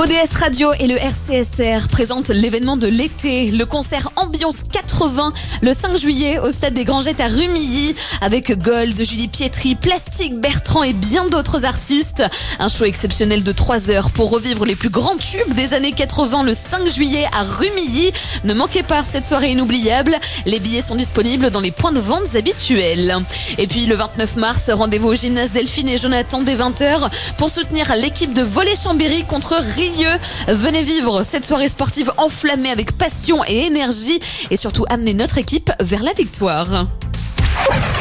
ODS Radio et le RCSR présentent l'événement de l'été, le concert Ambiance 80, le 5 juillet au stade des Grangettes à Rumilly, avec Gold, Julie Pietri, Plastique, Bertrand et bien d'autres artistes. Un show exceptionnel de 3 heures pour revivre les plus grands tubes des années 80 le 5 juillet à Rumilly. Ne manquez pas cette soirée inoubliable. Les billets sont disponibles dans les points de vente habituels. Et puis le 29 mars, rendez-vous au gymnase Delphine et Jonathan dès 20h pour soutenir l'équipe de volley Chambéry contre Rieux. Venez vivre cette soirée sportive enflammée avec passion et énergie et surtout amener notre équipe vers la victoire.